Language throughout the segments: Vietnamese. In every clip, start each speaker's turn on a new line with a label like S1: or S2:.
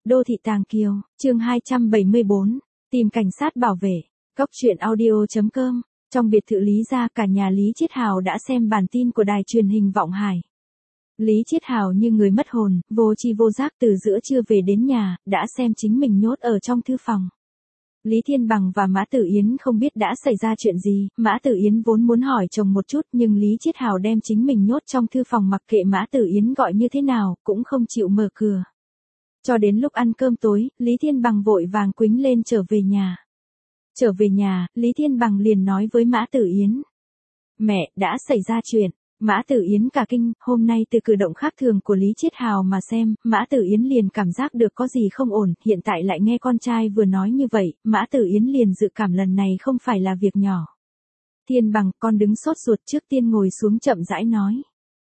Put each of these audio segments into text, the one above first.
S1: Đô thị Tàng Kiều, chương 274, tìm cảnh sát bảo vệ, Cốc truyện audio.com. Trong biệt thự Lý gia, cả nhà Lý Chiết Hào đã xem bản tin của đài truyền hình Vọng Hải. Lý Chiết Hào như người mất hồn, vô tri vô giác từ giữa trưa về đến nhà, đã xem chính mình nhốt ở trong thư phòng. Lý Thiên Bằng và Mã Tử Yến không biết đã xảy ra chuyện gì, Mã Tử Yến vốn muốn hỏi chồng một chút nhưng Lý Chiết Hào đem chính mình nhốt trong thư phòng mặc kệ Mã Tử Yến gọi như thế nào, cũng không chịu mở cửa. Cho đến lúc ăn cơm tối, Lý Thiên Bằng vội vàng quýnh lên trở về nhà. Trở về nhà, Lý Thiên Bằng liền nói với Mã Tử Yến. Mẹ, đã xảy ra chuyện. Mã Tử Yến cả kinh, hôm nay từ cử động khác thường của Lý Chiết Hào mà xem, Mã Tử Yến liền cảm giác được có gì không ổn, hiện tại lại nghe con trai vừa nói như vậy, Mã Tử Yến liền dự cảm lần này không phải là việc nhỏ. Thiên Bằng, con đứng sốt ruột, trước tiên ngồi xuống chậm rãi nói.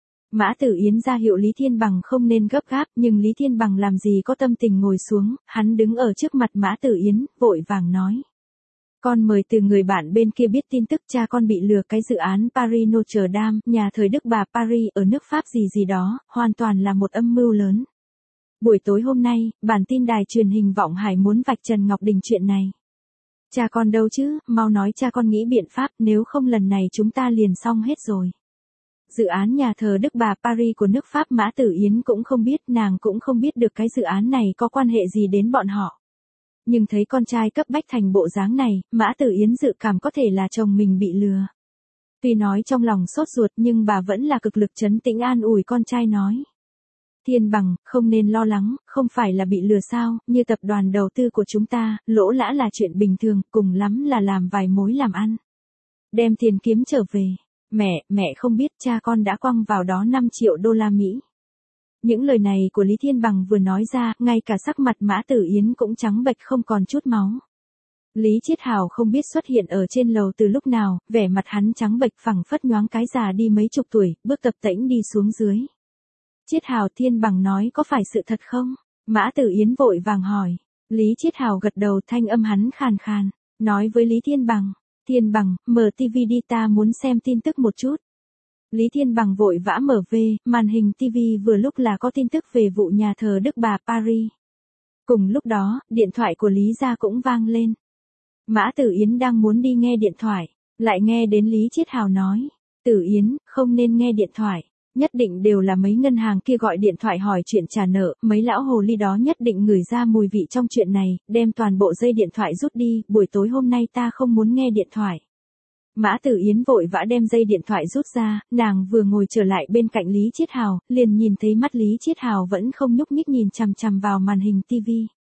S1: Mã Tử Yến ra hiệu Lý Thiên Bằng không nên gấp gáp, nhưng Lý Thiên Bằng làm gì có tâm tình ngồi xuống, hắn đứng ở trước mặt Mã Tử Yến, vội vàng nói. Con mời từ người bạn bên kia biết tin tức cha con bị lừa cái dự án Paris Notre Dame, nhà thờ Đức Bà Paris ở nước Pháp gì đó, hoàn toàn là một âm mưu lớn. Buổi tối hôm nay, bản tin đài truyền hình Vọng Hải muốn vạch trần Ngọc Đình chuyện này. Cha con đâu chứ, mau nói cha con nghĩ biện pháp, nếu không lần này chúng ta liền xong hết rồi. Dự án nhà thờ Đức Bà Paris của nước Pháp Mã Tử Yến cũng không biết, nàng cũng không biết được cái dự án này có quan hệ gì đến bọn họ. Nhưng thấy con trai cấp bách thành bộ dáng này, Mã Tử Yến dự cảm có thể là chồng mình bị lừa. Tuy nói trong lòng sốt ruột nhưng bà vẫn là cực lực trấn tĩnh an ủi con trai nói. Thiên Bằng, không nên lo lắng, không phải là bị lừa sao, như tập đoàn đầu tư của chúng ta, lỗ lã là chuyện bình thường, cùng lắm là làm vài mối làm ăn. Đem tiền kiếm trở về. Mẹ không biết cha con đã quăng vào đó 5 triệu đô la Mỹ. Những lời này của Lý Thiên Bằng vừa nói ra, ngay cả sắc mặt Mã Tử Yến cũng trắng bệch không còn chút máu. Lý Chiết Hào không biết xuất hiện ở trên lầu từ lúc nào, vẻ mặt hắn trắng bệch phẳng phất nhoáng cái già đi mấy chục tuổi, bước tập tễnh đi xuống dưới. Chiết Hào, Thiên Bằng nói có phải sự thật không? Mã Tử Yến vội vàng hỏi. Lý Chiết Hào gật đầu, thanh âm hắn khàn khàn, nói với Lý Thiên Bằng. Thiên Bằng, mở TV đi, ta muốn xem tin tức một chút. Lý Thiên Bằng vội vã mở về, màn hình TV vừa lúc là có tin tức về vụ nhà thờ Đức Bà Paris. Cùng lúc đó, điện thoại của Lý gia cũng vang lên. Mã Tử Yến đang muốn đi nghe điện thoại, lại nghe đến Lý Chiết Hào nói. Tử Yến, không nên nghe điện thoại, nhất định đều là mấy ngân hàng kia gọi điện thoại hỏi chuyện trả nợ, mấy lão hồ ly đó nhất định ngửi ra mùi vị trong chuyện này, đem toàn bộ dây điện thoại rút đi, buổi tối hôm nay ta không muốn nghe điện thoại. Mã Tử Yến vội vã đem dây điện thoại rút ra, nàng vừa ngồi trở lại bên cạnh Lý Chiết Hào, liền nhìn thấy mắt Lý Chiết Hào vẫn không nhúc nhích nhìn chằm chằm vào màn hình TV.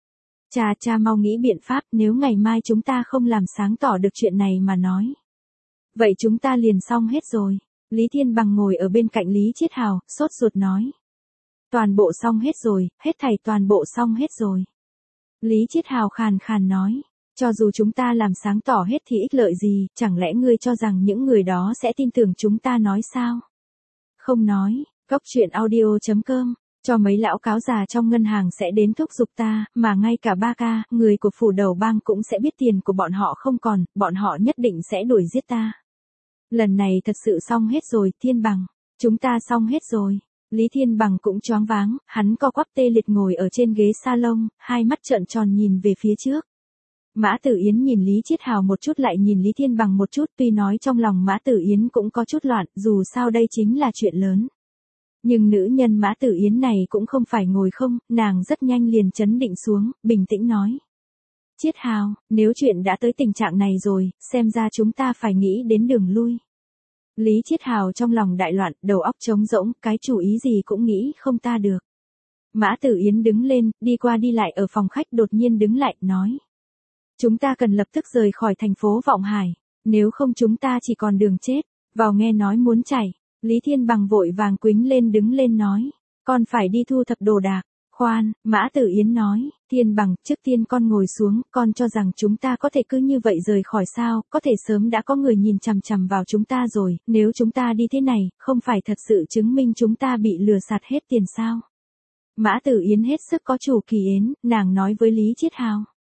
S1: Cha mau nghĩ biện pháp, nếu ngày mai chúng ta không làm sáng tỏ được chuyện này mà nói. Vậy chúng ta liền xong hết rồi. Lý Thiên Bằng ngồi ở bên cạnh Lý Chiết Hào, sốt ruột nói. Toàn bộ xong hết rồi, hết thảy toàn bộ xong hết rồi. Lý Chiết Hào khàn khàn nói. Cho dù chúng ta làm sáng tỏ hết thì ích lợi gì, chẳng lẽ ngươi cho rằng những người đó sẽ tin tưởng chúng ta nói sao? Không nói, Cốc truyện audio.com, cho mấy lão cáo già trong ngân hàng sẽ đến thúc giục ta, mà ngay cả ba ca, người của phủ đầu bang cũng sẽ biết tiền của bọn họ không còn, bọn họ nhất định sẽ đuổi giết ta. Lần này thật sự xong hết rồi, Thiên Bằng, chúng ta xong hết rồi. Lý Thiên Bằng cũng choáng váng, hắn co quắp tê liệt ngồi ở trên ghế salon, hai mắt trợn tròn nhìn về phía trước. Mã Tử Yến nhìn Lý Chiết Hào một chút lại nhìn Lý Thiên Bằng một chút, tuy nói trong lòng Mã Tử Yến cũng có chút loạn, dù sao đây chính là chuyện lớn. Nhưng nữ nhân Mã Tử Yến này cũng không phải ngồi không, nàng rất nhanh liền trấn định xuống, bình tĩnh nói. Chiết Hào, nếu chuyện đã tới tình trạng này rồi, xem ra chúng ta phải nghĩ đến đường lui. Lý Chiết Hào trong lòng đại loạn, đầu óc trống rỗng, cái chủ ý gì cũng nghĩ không ta được. Mã Tử Yến đứng lên, đi qua đi lại ở phòng khách, đột nhiên đứng lại, nói. Chúng ta cần lập tức rời khỏi thành phố Vọng Hải, nếu không chúng ta chỉ còn đường chết. Vào nghe nói muốn chảy, Lý Thiên Bằng vội vàng quýnh lên đứng lên nói, con phải đi thu thập đồ đạc. Khoan, Mã Tử Yến nói, Thiên Bằng, trước tiên con ngồi xuống, con cho rằng chúng ta có thể cứ như vậy rời khỏi sao, có thể sớm đã có người nhìn chằm chằm vào chúng ta rồi, nếu chúng ta đi thế này, không phải thật sự chứng minh chúng ta bị lừa sạt hết tiền sao. Mã Tử Yến hết sức có chủ kỳ yến, nàng nói với Lý Chiết Hào.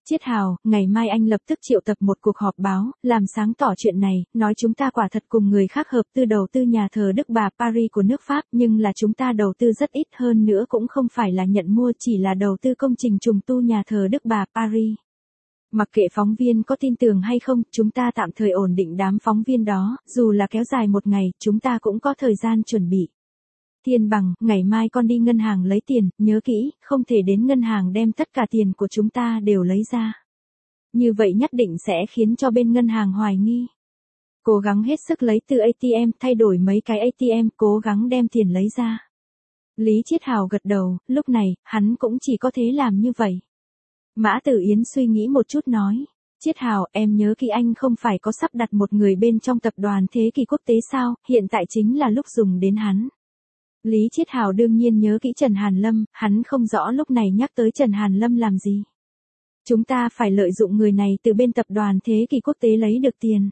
S1: Chiết Hào, ngày mai anh lập tức triệu tập một cuộc họp báo, làm sáng tỏ chuyện này, nói chúng ta quả thật cùng người khác hợp tư đầu tư nhà thờ Đức Bà Paris của nước Pháp, nhưng là chúng ta đầu tư rất ít, hơn nữa cũng không phải là nhận mua, chỉ là đầu tư công trình trùng tu nhà thờ Đức Bà Paris. Mặc kệ phóng viên có tin tưởng hay không, chúng ta tạm thời ổn định đám phóng viên đó, dù là kéo dài một ngày, chúng ta cũng có thời gian chuẩn bị. Thiên Bằng, ngày mai con đi ngân hàng lấy tiền, nhớ kỹ, không thể đến ngân hàng đem tất cả tiền của chúng ta đều lấy ra. Như vậy nhất định sẽ khiến cho bên ngân hàng hoài nghi. Cố gắng hết sức lấy từ ATM, thay đổi mấy cái ATM, cố gắng đem tiền lấy ra. Lý Chiết Hào gật đầu, lúc này, hắn cũng chỉ có thế làm như vậy. Mã Tử Yến suy nghĩ một chút nói. Chiết Hào, em nhớ kỹ anh không phải có sắp đặt một người bên trong tập đoàn Thế Kỷ Quốc tế sao, hiện tại chính là lúc dùng đến hắn. Lý Chiết Hào đương nhiên nhớ kỹ Trần Hàn Lâm, hắn không rõ lúc này nhắc tới Trần Hàn Lâm làm gì. Chúng ta phải lợi dụng người này từ bên tập đoàn Thế Kỷ Quốc tế lấy được tiền.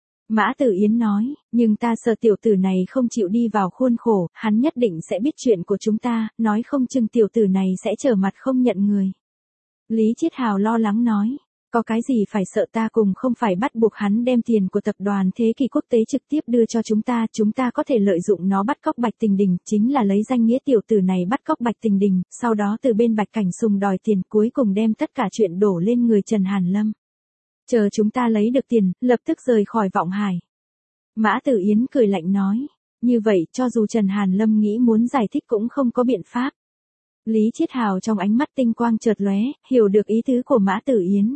S1: Mã Tử Yến nói, nhưng ta sợ tiểu tử này không chịu đi vào khuôn khổ, hắn nhất định sẽ biết chuyện của chúng ta, nói không chừng tiểu tử này sẽ trở mặt không nhận người. Lý Chiết Hào lo lắng nói, có cái gì phải sợ, ta cùng không phải bắt buộc hắn đem tiền của tập đoàn Thế Kỷ Quốc tế trực tiếp đưa cho chúng ta có thể lợi dụng nó bắt cóc Bạch Tình Đình, chính là lấy danh nghĩa tiểu tử này bắt cóc Bạch Tình Đình, sau đó từ bên Bạch Cảnh Sùng đòi tiền, cuối cùng đem tất cả chuyện đổ lên người Trần Hàn Lâm. Chờ chúng ta lấy được tiền, lập tức rời khỏi Vọng Hải. Mã Tử Yến cười lạnh nói, như vậy cho dù Trần Hàn Lâm nghĩ muốn giải thích cũng không có biện pháp. Lý Chiết Hào trong ánh mắt tinh quang chợt lóe, hiểu được ý tứ của Mã Tử Yến.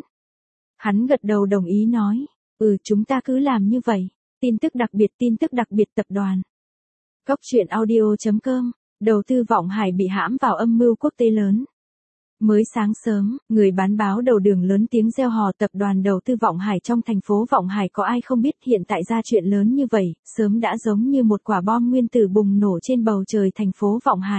S1: Hắn gật đầu đồng ý nói, chúng ta cứ làm như vậy. Tin tức đặc biệt tập đoàn. Cốc truyện audio.com, đầu tư Vọng Hải bị hãm vào âm mưu quốc tế lớn. Mới sáng sớm, người bán báo đầu đường lớn tiếng reo hò tập đoàn đầu tư Vọng Hải trong thành phố Vọng Hải có ai không biết, hiện tại ra chuyện lớn như vậy, sớm đã giống như một quả bom nguyên tử bùng nổ trên bầu trời thành phố Vọng Hải.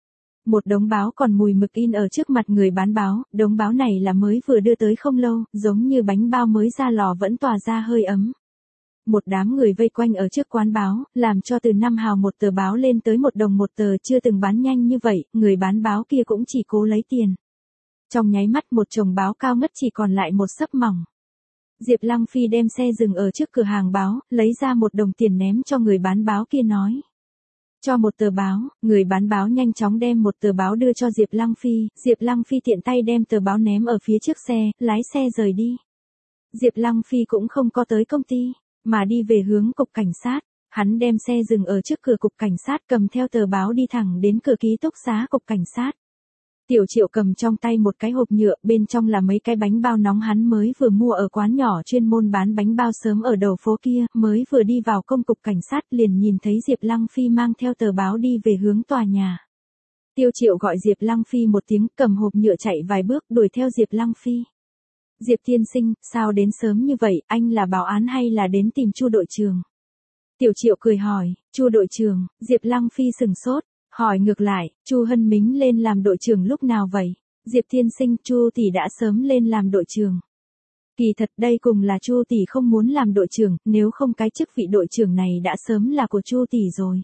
S1: Một đống báo còn mùi mực in ở trước mặt người bán báo, đống báo này là mới vừa đưa tới không lâu, giống như bánh bao mới ra lò vẫn tỏa ra hơi ấm. Một đám người vây quanh ở trước quán báo, làm cho từ 5 hào một tờ báo lên tới 1 đồng một tờ, chưa từng bán nhanh như vậy, người bán báo kia cũng chỉ cố lấy tiền. Trong nháy mắt một chồng báo cao ngất chỉ còn lại một xấp mỏng. Diệp Lăng Phi đem xe dừng ở trước cửa hàng báo, lấy ra 1 đồng tiền ném cho người bán báo kia nói. Cho 1 tờ báo, người bán báo nhanh chóng đem 1 tờ báo đưa cho Diệp Lăng Phi tiện tay đem tờ báo ném ở phía trước xe, lái xe rời đi. Diệp Lăng Phi cũng không có tới công ty, mà đi về hướng cục cảnh sát, hắn đem xe dừng ở trước cửa cục cảnh sát, cầm theo tờ báo đi thẳng đến cửa ký túc xá cục cảnh sát. Tiểu Triệu cầm trong tay một cái hộp nhựa, bên trong là mấy cái bánh bao nóng hắn mới vừa mua ở quán nhỏ chuyên môn bán bánh bao sớm ở đầu phố kia, mới vừa đi vào công cục cảnh sát liền nhìn thấy Diệp Lăng Phi mang theo tờ báo đi về hướng tòa nhà. Tiêu Triệu gọi Diệp Lăng Phi một tiếng, cầm hộp nhựa chạy vài bước đuổi theo Diệp Lăng Phi. Diệp tiên sinh, sao đến sớm như vậy, anh là báo án hay là đến tìm Chu đội trưởng? Tiểu Triệu cười hỏi, Chu đội trưởng, Diệp Lăng Phi sừng sốt. Hỏi ngược lại, Chu Hân Mính lên làm đội trưởng lúc nào vậy? Diệp tiên sinh, Chu tỷ đã sớm lên làm đội trưởng. Kỳ thật đây cùng là Chu tỷ không muốn làm đội trưởng, nếu không cái chức vị đội trưởng này đã sớm là của Chu tỷ rồi.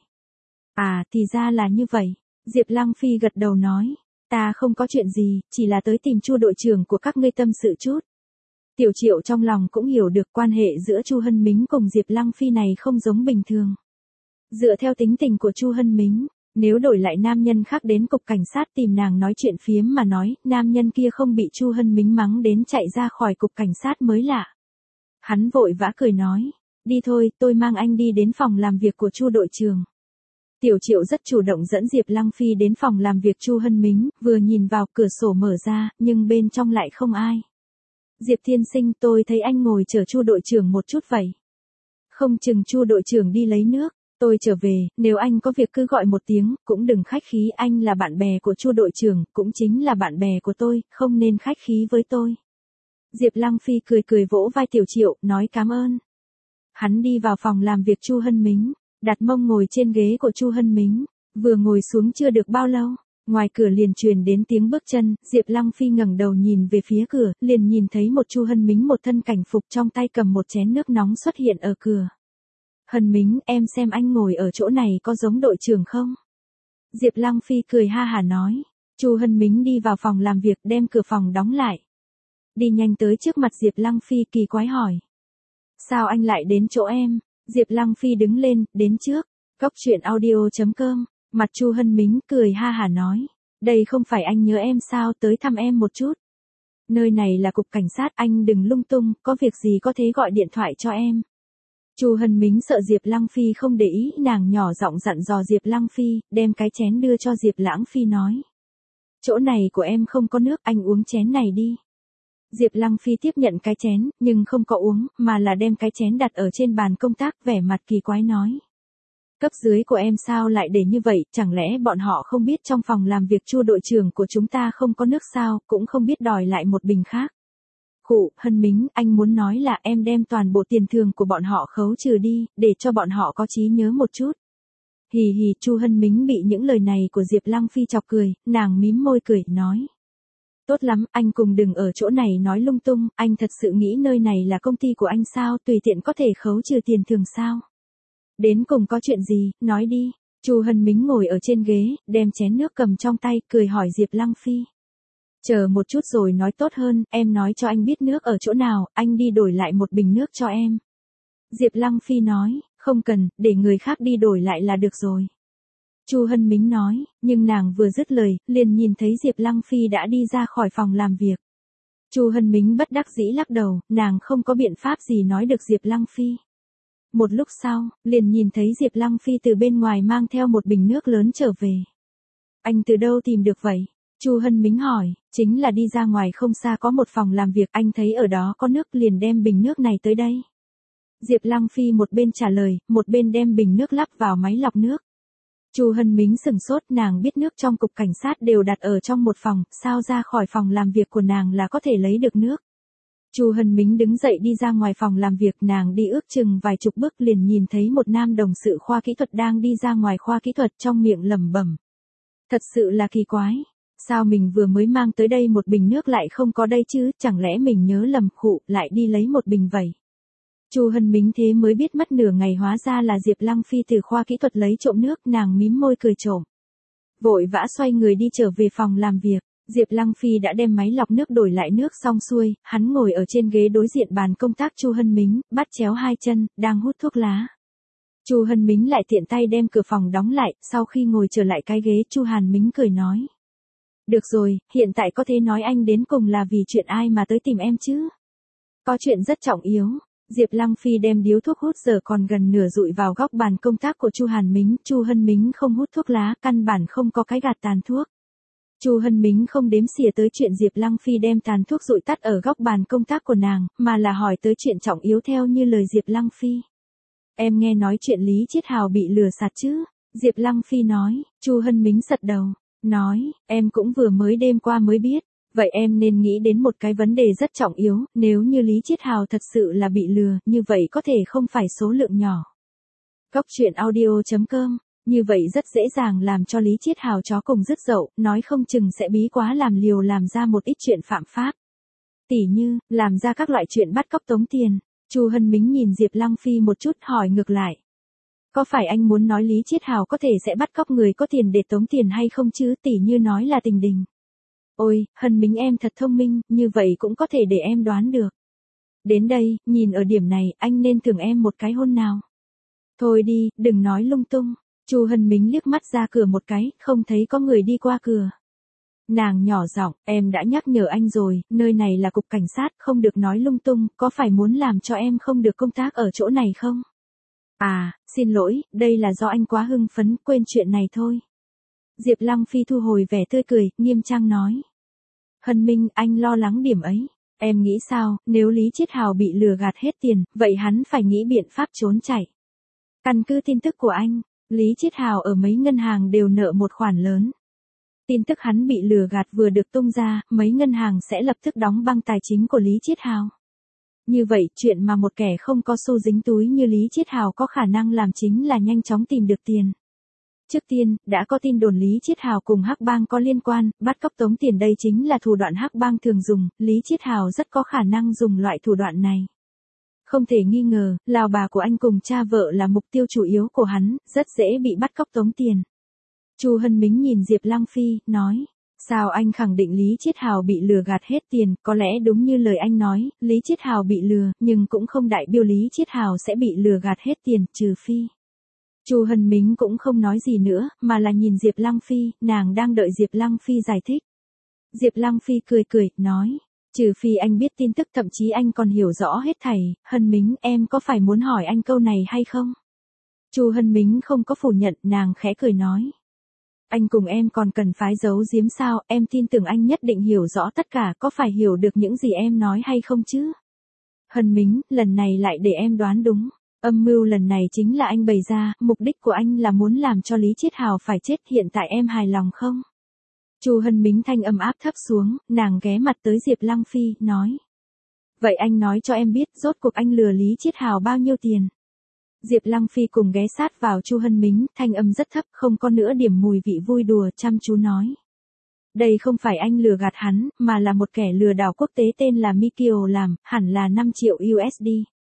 S1: À, thì ra là như vậy. Diệp Lăng Phi gật đầu nói, ta không có chuyện gì, chỉ là tới tìm Chu đội trưởng của các ngươi tâm sự chút. Tiểu Triệu trong lòng cũng hiểu được quan hệ giữa Chu Hân Mính cùng Diệp Lăng Phi này không giống bình thường. Dựa theo tính tình của Chu Hân Mính, nếu đổi lại nam nhân khác đến cục cảnh sát tìm nàng nói chuyện phiếm mà nói, nam nhân kia không bị Chu Hân Mính mắng đến chạy ra khỏi cục cảnh sát mới lạ. Hắn vội vã cười nói, đi thôi, tôi mang anh đi đến phòng làm việc của Chu đội trưởng. Tiểu Triệu rất chủ động dẫn Diệp Lăng Phi đến phòng làm việc Chu Hân Mính, vừa nhìn vào cửa sổ mở ra, nhưng bên trong lại không ai. Diệp tiên sinh, tôi thấy anh ngồi chờ Chu đội trưởng một chút vậy. Không chừng Chu đội trưởng đi lấy nước. Tôi trở về, nếu anh có việc cứ gọi một tiếng, cũng đừng khách khí, anh là bạn bè của Chu đội trưởng, cũng chính là bạn bè của tôi, không nên khách khí với tôi. Diệp Lăng Phi cười vỗ vai Tiểu Triệu, nói cảm ơn. Hắn đi vào phòng làm việc Chu Hân Mính, đặt mông ngồi trên ghế của Chu Hân Mính, vừa ngồi xuống chưa được bao lâu, ngoài cửa liền truyền đến tiếng bước chân, Diệp Lăng Phi ngẩng đầu nhìn về phía cửa, liền nhìn thấy một Chu Hân Mính một thân cảnh phục trong tay cầm một chén nước nóng xuất hiện ở cửa. Hân Mính, em xem anh ngồi ở chỗ này có giống đội trưởng không? Diệp Lăng Phi cười ha hả nói. Chu Hân Mính đi vào phòng làm việc đem cửa phòng đóng lại. Đi nhanh tới trước mặt Diệp Lăng Phi kỳ quái hỏi. Sao anh lại đến chỗ em? Diệp Lăng Phi đứng lên, đến trước. Góc chuyện audio.com. Mặt Chu Hân Mính cười ha hả nói. Đây không phải anh nhớ em sao, tới thăm em một chút. Nơi này là cục cảnh sát, anh đừng lung tung, có việc gì có thể gọi điện thoại cho em. Chu Hân Mính sợ Diệp Lăng Phi không để ý, nàng nhỏ giọng dặn dò Diệp Lăng Phi, đem cái chén đưa cho Diệp Lãng Phi nói. Chỗ này của em không có nước, anh uống chén này đi. Diệp Lăng Phi tiếp nhận cái chén, nhưng không có uống, mà là đem cái chén đặt ở trên bàn công tác, vẻ mặt kỳ quái nói. Cấp dưới của em sao lại để như vậy, chẳng lẽ bọn họ không biết trong phòng làm việc Chu đội trưởng của chúng ta không có nước sao, cũng không biết đòi lại một bình khác. Khụ, Hân Mính, anh muốn nói là em đem toàn bộ tiền thưởng của bọn họ khấu trừ đi, để cho bọn họ có trí nhớ một chút. Hì hì, Chu Hân Mính bị những lời này của Diệp Lăng Phi chọc cười, nàng mím môi cười, nói. Tốt lắm, anh cùng đừng ở chỗ này nói lung tung, anh thật sự nghĩ nơi này là công ty của anh sao, tùy tiện có thể khấu trừ tiền thưởng sao. Đến cùng có chuyện gì, nói đi. Chu Hân Mính ngồi ở trên ghế, đem chén nước cầm trong tay, cười hỏi Diệp Lăng Phi. Chờ một chút rồi nói tốt hơn, em nói cho anh biết nước ở chỗ nào, anh đi đổi lại một bình nước cho em. Diệp Lăng Phi nói, không cần, để người khác đi đổi lại là được rồi. Chu Hân Mính nói, nhưng nàng vừa dứt lời, liền nhìn thấy Diệp Lăng Phi đã đi ra khỏi phòng làm việc. Chu Hân Mính bất đắc dĩ lắc đầu, nàng không có biện pháp gì nói được Diệp Lăng Phi. Một lúc sau, liền nhìn thấy Diệp Lăng Phi từ bên ngoài mang theo một bình nước lớn trở về. Anh từ đâu tìm được vậy? Chu Hân Mính hỏi, chính là đi ra ngoài không xa có một phòng làm việc, anh thấy ở đó có nước liền đem bình nước này tới đây. Diệp Lăng Phi một bên trả lời, một bên đem bình nước lắp vào máy lọc nước. Chu Hân Mính sửng sốt, nàng biết nước trong cục cảnh sát đều đặt ở trong một phòng, sao ra khỏi phòng làm việc của nàng là có thể lấy được nước. Chu Hân Mính đứng dậy đi ra ngoài phòng làm việc, nàng đi ước chừng vài chục bước liền nhìn thấy một nam đồng sự khoa kỹ thuật đang đi ra ngoài khoa kỹ thuật, trong miệng lẩm bẩm. Thật sự là kỳ quái, sao mình vừa mới mang tới đây một bình nước lại không có đây chứ, chẳng lẽ mình nhớ lầm, khụ, lại đi lấy một bình vậy. Chu Hân Mính thế mới biết mất nửa ngày hóa ra là Diệp Lăng Phi từ khoa kỹ thuật lấy trộm nước, nàng mím môi cười trộm. Vội vã xoay người đi trở về phòng làm việc. Diệp Lăng Phi đã đem máy lọc nước đổi lại nước xong xuôi, hắn ngồi ở trên ghế đối diện bàn công tác Chu Hân Mính, bắt chéo hai chân, đang hút thuốc lá. Chu Hân Mính lại tiện tay đem cửa phòng đóng lại, sau khi ngồi trở lại cái ghế Chu Hàn Mính cười nói. Được rồi, hiện tại có thể nói anh đến cùng là vì chuyện ai mà tới tìm em chứ? Có chuyện rất trọng yếu. Diệp Lăng Phi đem điếu thuốc hút giờ còn gần nửa dụi vào góc bàn công tác của Chu Hàn Mính, Chu Hân Mính không hút thuốc lá, căn bản không có cái gạt tàn thuốc. Chu Hân Mính không đếm xỉa tới chuyện Diệp Lăng Phi đem tàn thuốc dụi tắt ở góc bàn công tác của nàng, mà là hỏi tới chuyện trọng yếu theo như lời Diệp Lăng Phi. Em nghe nói chuyện Lý Chiết Hào bị lừa sạt chứ? Diệp Lăng Phi nói. Chu Hân Mính sật đầu, nói, em cũng vừa mới đêm qua mới biết. Vậy em nên nghĩ đến một cái vấn đề rất trọng yếu, nếu như Lý Chiết Hào thật sự là bị lừa, như vậy có thể không phải số lượng nhỏ. Góc chuyện audio.com. Như vậy rất dễ dàng làm cho Lý Chiết Hào chó cùng rứt dậu, nói không chừng sẽ bí quá làm liều làm ra một ít chuyện phạm pháp. Tỉ như, làm ra các loại chuyện bắt cóc tống tiền. Chu Hân Mính nhìn Diệp Lăng Phi một chút hỏi ngược lại. Có phải anh muốn nói Lý Chiết Hào có thể sẽ bắt cóc người có tiền để tống tiền hay không chứ, tỉ như nói là Tình Đình. Ôi, Hân Mính em thật thông minh, như vậy cũng có thể để em đoán được. Đến đây, nhìn ở điểm này, anh nên thưởng em một cái hôn nào. Thôi đi, đừng nói lung tung. Chu Hân Mính liếc mắt ra cửa một cái, không thấy có người đi qua cửa. Nàng nhỏ giọng, em đã nhắc nhở anh rồi, nơi này là cục cảnh sát, không được nói lung tung, có phải muốn làm cho em không được công tác ở chỗ này không? À, xin lỗi, đây là do anh quá hưng phấn, quên chuyện này thôi. Diệp Lăng Phi thu hồi vẻ tươi cười, nghiêm trang nói. Hân Minh, anh lo lắng điểm ấy. Em nghĩ sao, nếu Lý Chiết Hào bị lừa gạt hết tiền, vậy hắn phải nghĩ biện pháp trốn chạy. Căn cứ tin tức của anh, Lý Chiết Hào ở mấy ngân hàng đều nợ một khoản lớn. Tin tức hắn bị lừa gạt vừa được tung ra, mấy ngân hàng sẽ lập tức đóng băng tài chính của Lý Chiết Hào. Như vậy, chuyện mà một kẻ không có xu dính túi như Lý Chiết Hào có khả năng làm chính là nhanh chóng tìm được tiền. Trước tiên, đã có tin đồn Lý Chiết Hào cùng Hắc Bang có liên quan, bắt cóc tống tiền đây chính là thủ đoạn Hắc Bang thường dùng, Lý Chiết Hào rất có khả năng dùng loại thủ đoạn này. Không thể nghi ngờ, lão bà của anh cùng cha vợ là mục tiêu chủ yếu của hắn, rất dễ bị bắt cóc tống tiền. Chu Hân Mính nhìn Diệp Lăng Phi, nói, Sao anh khẳng định Lý Chiết Hào bị lừa gạt hết tiền, có lẽ đúng như lời anh nói, Lý Chiết Hào bị lừa, nhưng cũng không đại biểu Lý Chiết Hào sẽ bị lừa gạt hết tiền, trừ phi. Chu Hân Mính cũng không nói gì nữa, mà là nhìn Diệp Lăng Phi, nàng đang đợi Diệp Lăng Phi giải thích. Diệp Lăng Phi cười cười, nói, trừ phi anh biết tin tức thậm chí anh còn hiểu rõ hết thảy, Hân Mính em có phải muốn hỏi anh câu này hay không? Chu Hân Mính không có phủ nhận, nàng khẽ cười nói. Anh cùng em còn cần phái giấu giếm sao, em tin tưởng anh nhất định hiểu rõ tất cả, có phải hiểu được những gì em nói hay không chứ? Hân Mính, lần này lại để em đoán đúng. Âm mưu lần này chính là anh bày ra, mục đích của anh là muốn làm cho Lý Chiết Hào phải chết, hiện tại em hài lòng không? Chu Hân Mính thanh âm áp thấp xuống, nàng ghé mặt tới Diệp Lăng Phi, nói. Vậy anh nói cho em biết, rốt cuộc anh lừa Lý Chiết Hào bao nhiêu tiền? Diệp Lăng Phi cùng ghé sát vào Chu Hân Mính, thanh âm rất thấp, không có nữa điểm mùi vị vui đùa, chăm chú nói. Đây không phải anh lừa gạt hắn, mà là một kẻ lừa đảo quốc tế tên là Mikio làm, hẳn là 5 triệu USD.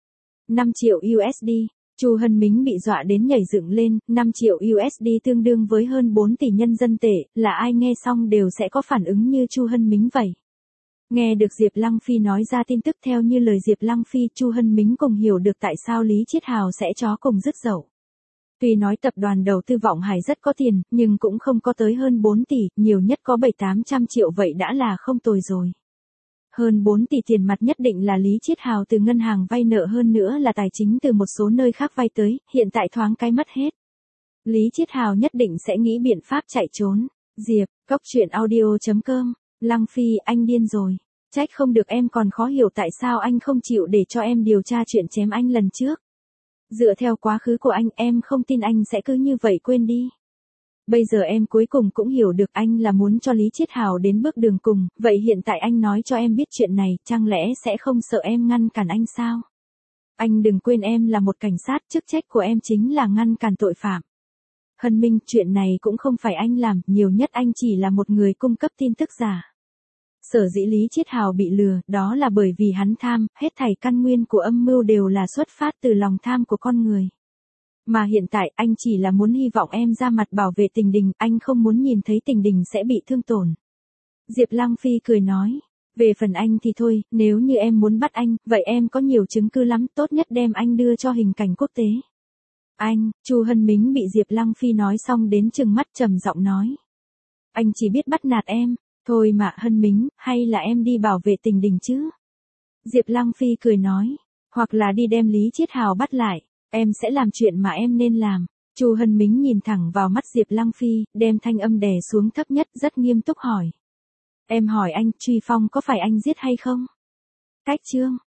S1: 5 triệu USD, Chu Hân Mính bị dọa đến nhảy dựng lên, 5 triệu USD tương đương với hơn 4 tỷ nhân dân tệ, là ai nghe xong đều sẽ có phản ứng như Chu Hân Mính vậy. Nghe được Diệp Lăng Phi nói ra tin tức theo như lời Diệp Lăng Phi, Chu Hân Mính cùng hiểu được tại sao Lý Chiết Hào sẽ chó cùng rứt dậu. Tuy nói tập đoàn đầu tư Vọng Hải rất có tiền, nhưng cũng không có tới hơn 4 tỷ, nhiều nhất có 700-800 triệu vậy đã là không tồi rồi. Hơn 4 tỷ tiền mặt nhất định là Lý Chiết Hào từ ngân hàng vay nợ, hơn nữa là tài chính từ một số nơi khác vay tới, hiện tại thoáng cái mất hết. Lý Chiết Hào nhất định sẽ nghĩ biện pháp chạy trốn. Diệp, Cốc Truyện Audio.com, Lăng Phi, anh điên rồi. Trách không được em còn khó hiểu tại sao anh không chịu để cho em điều tra chuyện chém anh lần trước. Dựa theo quá khứ của anh, em không tin anh sẽ cứ như vậy quên đi. Bây giờ em cuối cùng cũng hiểu được anh là muốn cho Lý Chiết Hào đến bước đường cùng, vậy hiện tại anh nói cho em biết chuyện này, chẳng lẽ sẽ không sợ em ngăn cản anh sao? Anh đừng quên em là một cảnh sát, chức trách của em chính là ngăn cản tội phạm. Hân Minh, chuyện này cũng không phải anh làm, nhiều nhất anh chỉ là một người cung cấp tin tức giả. Sở dĩ Lý Chiết Hào bị lừa, đó là bởi vì hắn tham, hết thảy căn nguyên của âm mưu đều là xuất phát từ lòng tham của con người. Mà hiện tại anh chỉ là muốn hy vọng em ra mặt bảo vệ Tình Đình, anh không muốn nhìn thấy Tình Đình sẽ bị thương tổn. Diệp Lăng Phi cười nói, về phần anh thì thôi, nếu như em muốn bắt anh, vậy em có nhiều chứng cứ lắm, tốt nhất đem anh đưa cho hình cảnh quốc tế. Anh, Chu Hân Mính bị Diệp Lăng Phi nói xong đến trừng mắt trầm giọng nói. Anh chỉ biết bắt nạt em, thôi mà Hân Mính, hay là em đi bảo vệ Tình Đình chứ? Diệp Lăng Phi cười nói, hoặc là đi đem Lý Chiết Hào bắt lại. Em sẽ làm chuyện mà em nên làm. Chu Hân Mính nhìn thẳng vào mắt Diệp Lăng Phi, đem thanh âm đè xuống thấp nhất, rất nghiêm túc hỏi. Em hỏi anh, Truy Phong có phải anh giết hay không? Cách chương.